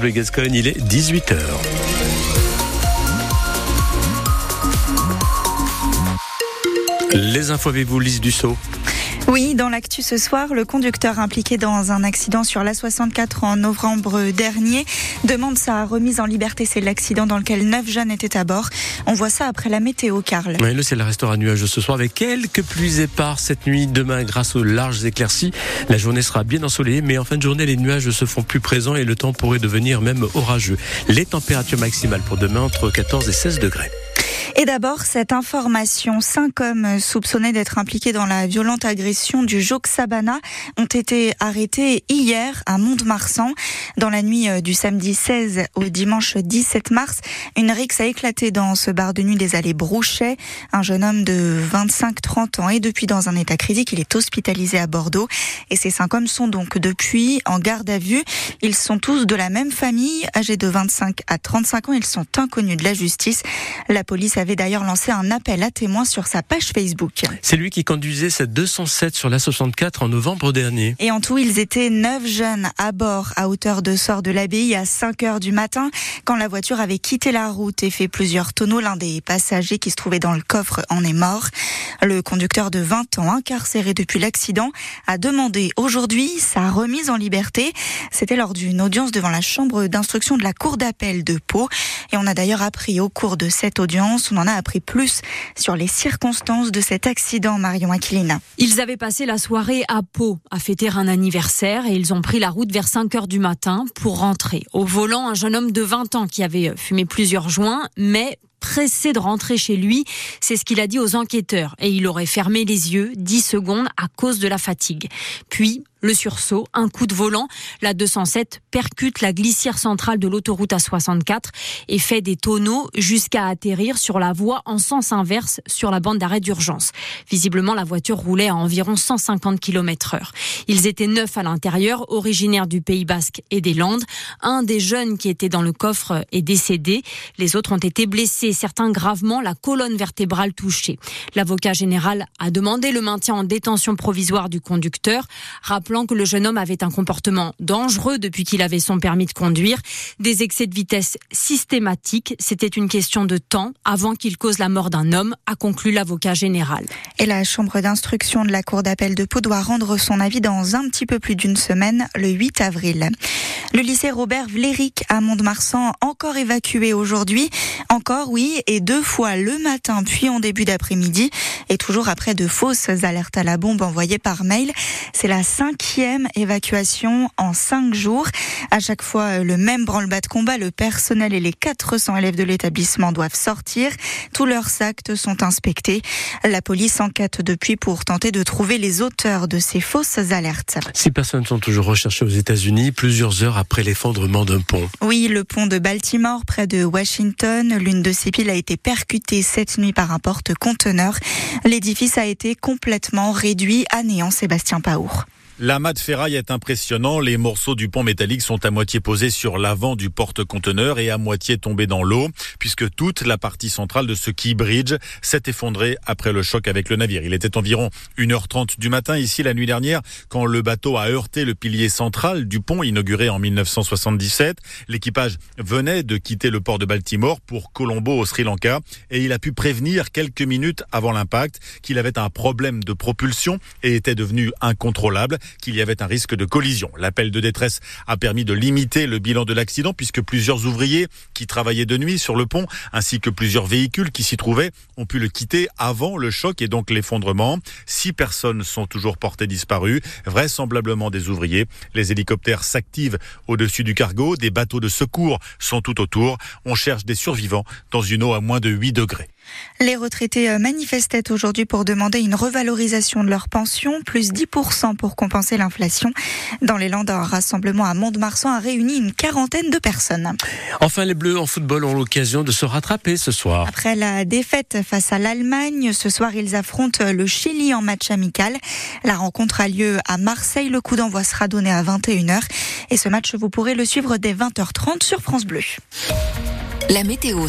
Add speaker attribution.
Speaker 1: Bleu Gascogne, il est 18h. Les infos avec vous, Lise Dussault.
Speaker 2: Oui, dans l'actu ce soir, le conducteur impliqué dans un accident sur l'A64 en novembre dernier demande sa remise en liberté. C'est l'accident dans lequel 9 jeunes étaient à bord. On voit ça après la météo, Karl.
Speaker 1: Oui, le ciel restera nuageux ce soir avec quelques pluies éparses cette nuit. Demain, grâce aux larges éclaircies, la journée sera bien ensoleillée, mais en fin de journée, les nuages se font plus présents et le temps pourrait devenir même orageux. Les températures maximales pour demain entre 14 et 16 degrés.
Speaker 2: Et d'abord, cette information. 5 hommes soupçonnés d'être impliqués dans la violente agression du Jock Sabana ont été arrêtés hier à Mont-de-Marsan. Dans la nuit du samedi 16 au dimanche 17 mars, une rixe a éclaté dans ce bar de nuit des allées Brouchet. Un jeune homme de 25-30 ans est depuis dans un état critique. Il est hospitalisé à Bordeaux. Et ces 5 hommes sont donc depuis en garde à vue. Ils sont tous de la même famille, âgés de 25 à 35 ans. Ils sont inconnus de la justice. La police avait d'ailleurs lancé un appel à témoins sur sa page Facebook.
Speaker 1: C'est lui qui conduisait cette 207 sur l'A64 en novembre dernier.
Speaker 2: Et en tout, ils étaient 9 jeunes à bord à hauteur de Sort de l'Abbaye à 5h du matin quand la voiture avait quitté la route et fait plusieurs tonneaux. L'un des passagers qui se trouvait dans le coffre en est mort. Le conducteur de 20 ans, incarcéré depuis l'accident, a demandé aujourd'hui sa remise en liberté. C'était lors d'une audience devant la chambre d'instruction de la cour d'appel de Pau. Et on a d'ailleurs appris au cours de cette audience, on en a appris plus sur les circonstances de cet accident, Marion Aquilina.
Speaker 3: Ils avaient passé la soirée à Pau à fêter un anniversaire et ils ont pris la route vers 5h du matin pour rentrer. Au volant, un jeune homme de 20 ans qui avait fumé plusieurs joints, mais pressé de rentrer chez lui, c'est ce qu'il a dit aux enquêteurs. Et il aurait fermé les yeux 10 secondes à cause de la fatigue. Puis, le sursaut, un coup de volant, la 207 percute la glissière centrale de l'autoroute A64 et fait des tonneaux jusqu'à atterrir sur la voie en sens inverse sur la bande d'arrêt d'urgence. Visiblement, la voiture roulait à environ 150 km/h. Ils étaient 9 à l'intérieur, originaires du Pays Basque et des Landes. Un des jeunes qui était dans le coffre est décédé. Les autres ont été blessés, certains gravement, la colonne vertébrale touchée. L'avocat général a demandé le maintien en détention provisoire du conducteur, rappelant que le jeune homme avait un comportement dangereux depuis qu'il avait son permis de conduire. Des excès de vitesse systématiques, c'était une question de temps avant qu'il cause la mort d'un homme, a conclu l'avocat général.
Speaker 2: Et la chambre d'instruction de la cour d'appel de Pau doit rendre son avis dans un petit peu plus d'une semaine, le 8 avril. Le lycée Robert Vlerick à Mont-de-Marsan, encore évacué aujourd'hui. Encore, oui, et 2 fois le matin puis en début d'après-midi. Et toujours après de fausses alertes à la bombe envoyées par mail. C'est la 5e évacuation en 5 jours. À chaque fois, le même branle-bas de combat. Le personnel et les 400 élèves de l'établissement doivent sortir. Tous leurs sacs sont inspectés. La police enquête depuis pour tenter de trouver les auteurs de ces fausses alertes.
Speaker 1: 6 personnes sont toujours recherchées aux États-Unis, plusieurs heures après l'effondrement d'un pont.
Speaker 2: Oui, le pont de Baltimore, près de Washington. L'une de ces piles a été percutée cette nuit par un porte-conteneur. L'édifice a été complètement réduit à néant, Sébastien Paour.
Speaker 4: L'amas de ferraille est impressionnant. Les morceaux du pont métallique sont à moitié posés sur l'avant du porte-conteneur et à moitié tombés dans l'eau, puisque toute la partie centrale de ce quay bridge s'est effondrée après le choc avec le navire. Il était environ 1h30 du matin ici la nuit dernière quand le bateau a heurté le pilier central du pont inauguré en 1977. L'équipage venait de quitter le port de Baltimore pour Colombo au Sri Lanka et il a pu prévenir quelques minutes avant l'impact qu'il avait un problème de propulsion et était devenu incontrôlable, qu'il y avait un risque de collision. L'appel de détresse a permis de limiter le bilan de l'accident puisque plusieurs ouvriers qui travaillaient de nuit sur le pont ainsi que plusieurs véhicules qui s'y trouvaient ont pu le quitter avant le choc et donc l'effondrement. 6 personnes sont toujours portées disparues, vraisemblablement des ouvriers. Les hélicoptères s'activent au-dessus du cargo, des bateaux de secours sont tout autour. On cherche des survivants dans une eau à moins de 8 degrés.
Speaker 2: Les retraités manifestaient aujourd'hui pour demander une revalorisation de leur pension, plus 10% pour compenser l'inflation. Dans les Landes, un rassemblement à Mont-de-Marsan a réuni une 40aine de personnes.
Speaker 1: Enfin, les Bleus en football ont l'occasion de se rattraper ce soir.
Speaker 2: Après la défaite face à l'Allemagne, ce soir ils affrontent le Chili en match amical. La rencontre a lieu à Marseille. Le coup d'envoi sera donné à 21h. Et ce match, vous pourrez le suivre dès 20h30 sur France Bleu.
Speaker 5: La météo